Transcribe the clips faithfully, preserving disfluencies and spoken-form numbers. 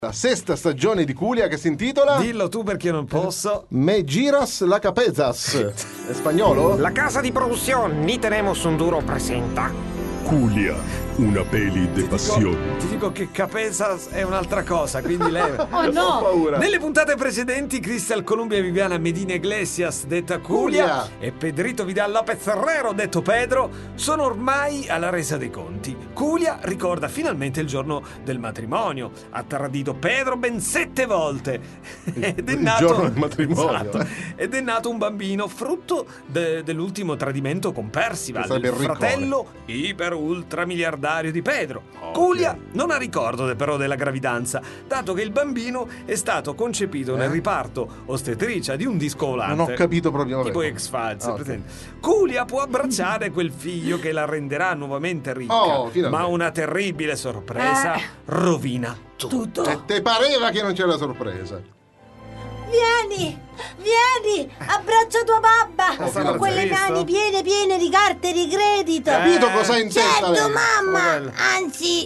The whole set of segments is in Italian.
La sesta stagione di Culia che si intitola Dillo tu perché io non posso. Me giras la capezas. È spagnolo? La casa di produzione Ni tenemos un duro presenta Culia, una peli de passione. Ti dico che Capezas è un'altra cosa, quindi lei... Oh no! Ho paura. Nelle puntate precedenti Cristal Columbia e Viviana Medina Iglesias, detta Culia, Culia. e Pedrito Vidal Lopez Herrero, detto Pedro, sono ormai alla resa dei conti. Culia ricorda finalmente il giorno del matrimonio. Ha tradito Pedro ben sette volte. Ed è il nato... giorno del matrimonio. Esatto. Ed è nato un bambino frutto de- dell'ultimo tradimento con Percival, Che sarebbe il il riccone. fratello iper ultra miliardario di Pedro. Ok. Culia non ha ricordo de- però della gravidanza, dato che il bambino è stato concepito Eh? nel riparto ostetricia di un disco volante. Non ho capito proprio. Tipo vabbè. X-Files, Ah, ok. presente? Culia può abbracciare quel figlio che la renderà nuovamente ricca, Oh, finalmente. ma una terribile sorpresa Eh. rovina tutto. Tutto. E te pareva che non c'era sorpresa? Vieni, vieni, abbraccia tua babba Oh, con quelle visto? mani piene piene di carte di credito. Eh. Capito cosa in testa Certo, lei? mamma. Bello. Anzi,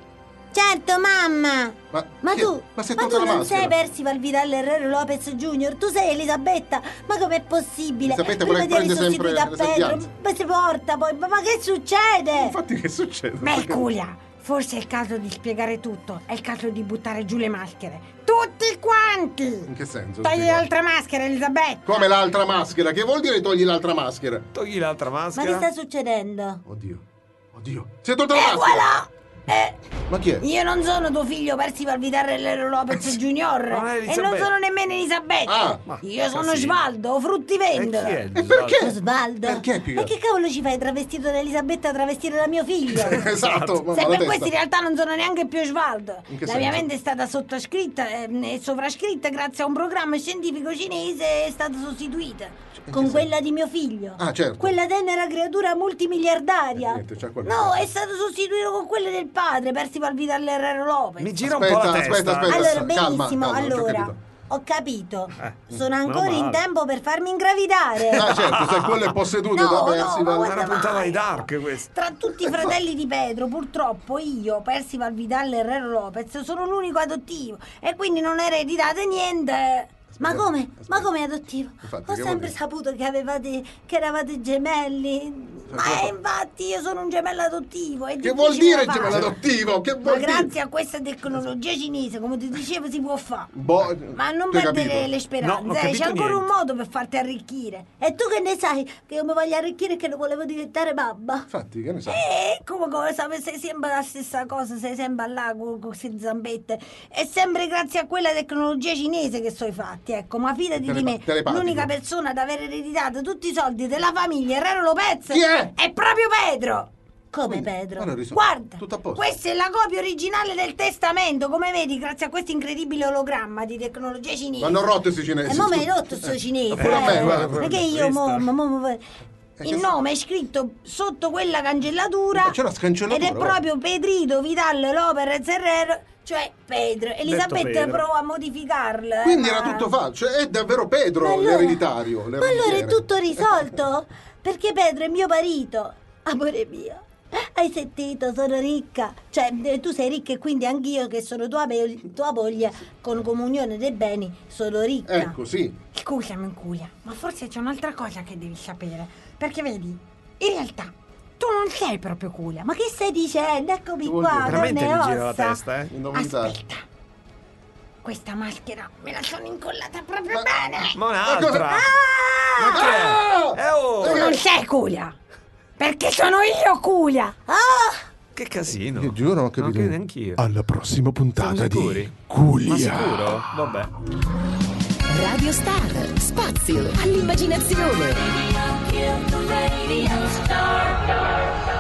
certo, mamma. Ma, Ma che- tu, ma sei ma tolta tu la non maschera? sei Percival Vidal Herrero Lopez Junior, tu sei Elisabetta. Ma com'è possibile? Elisabetta, Prima quella di che aver prende sempre sostituito a le Pedro, sembianze. ma si porta poi. Ma, ma che succede? Infatti che succede? Beh, Culia, forse è il caso di spiegare tutto. È il caso di buttare giù le maschere. Tutti quanti! In che senso? Togli Spiega. l'altra maschera, Elisabetta! Come l'altra maschera? Che vuol dire togli l'altra maschera? Togli l'altra Ma maschera. che sta succedendo? Oddio. Oddio. Si è tolta la E maschera? voilà! Eh, Ma chi è? io non sono tuo figlio Percival Vidal Herrero Lopez Junior Non è e non Elisabetta. sono nemmeno Elisabetta. Ah, ma io che sono casino. Svaldo, E fruttivendolo. chi è il E perché? Osvaldo? Perché, Pica? E che cavolo ci fai travestito da Elisabetta a travestire da mio figlio? Esatto, ma Se la per testa. questo in realtà non sono neanche più Svaldo. In che La mia senso? mente è stata sottoscritta ehm, e sovrascritta grazie a un programma scientifico cinese e è stata sostituita. Con quella di mio figlio. Ah, certo. Quella tenera creatura multimiliardaria. Eh, niente, c'ha quello. No, è stato sostituito con quelle del padre, Percival Vidal Herrero Lopez. Mi gira Aspetta, un po' la aspetta, testa. aspetta. Allora, calma, benissimo, calma, non ci ho allora, capito. ho capito. Eh, Sono meno ancora in male. tempo per farmi ingravidare. Ah, certo, se quello è posseduto No, da no, Percival. ma È guarda una puntata mai. di Dark questa. Tra tutti i fratelli di Pedro, purtroppo io, Percival Vidal Herrero Lopez, sono l'unico adottivo e quindi non ereditate niente. Ma Aspetta, come? aspetta. Ma come adottivo? Infatti, Ho che sempre vuol dire? saputo che avevate che eravate gemelli. Ma cosa- infatti io sono un gemello adottivo. È Che vuol difficile dire da gemello fare. adottivo? Che Ma vuol dire? grazie a questa tecnologia cinese, come ti dicevo, si può fare. Boh, Ma non tu hai perdere capito? le No, speranze, non ho eh, capito c'è ancora un niente. modo per farti arricchire. E tu che ne sai che io mi voglio arricchire e che non volevo diventare babba? Infatti, che ne sai? E come come sai, sei sempre la stessa cosa, sei sempre là con queste zampette. È sempre grazie a quella tecnologia cinese che sono i fatti, ecco, ma fidati di Telepa- me, telepatico. l'unica persona ad aver ereditato tutti i soldi della famiglia Herrero Lopez Chi è? è proprio Pedro. Come Quindi, Pedro? allora riso- Guarda, tutto a posto. questa è la copia originale del testamento, come vedi, grazie a questo incredibile ologramma di tecnologia cinese. Ma hanno rotto questi cinesi. E mo mi hai scusa. rotto sto Eh, cinese. pure a me, eh. guarda, guarda. Perché io mo, Visto? mo- mo- che il s- nome è scritto sotto quella cancellatura. Ma c'è una scancellatura, Ed è guarda. proprio Pedrito Vidal Lopez Herrero, cioè Pedro. Elisabetta Pedro. prova a modificarla. eh, Quindi ma- era tutto falso. Cioè, è davvero Pedro Ma allora- l'ereditario. Ma allora è l'ereditiere. tutto risolto? Perché Pedro è mio marito. Amore mio. Hai sentito? Sono ricca. Cioè, eh, tu sei ricca e quindi anch'io che sono tua, me- tua moglie con comunione dei beni sono ricca. Ecco, sì. Scusami, Culia, ma forse c'è un'altra cosa che devi sapere. Perché vedi, in realtà, tu non sei proprio Culia. Ma che stai dicendo? Eccomi Che vuol qua, dire? Veramente carne mi e gira la ossa. testa, eh? Indovinità. Aspetta. Questa maschera me la sono incollata proprio Ma- bene. Ma un'altra. Ah! Ma che è? Eh, oh! Tu non sei Culia. Perché sono io Culia. Ah! Che casino. Io giuro, non ho Non capito. credo neanch'io. Alla prossima puntata Siamo di sicuri? Culia. Ma sicuro? Vabbè. Radio Star, spazio all'immaginazione. Radio, radio star.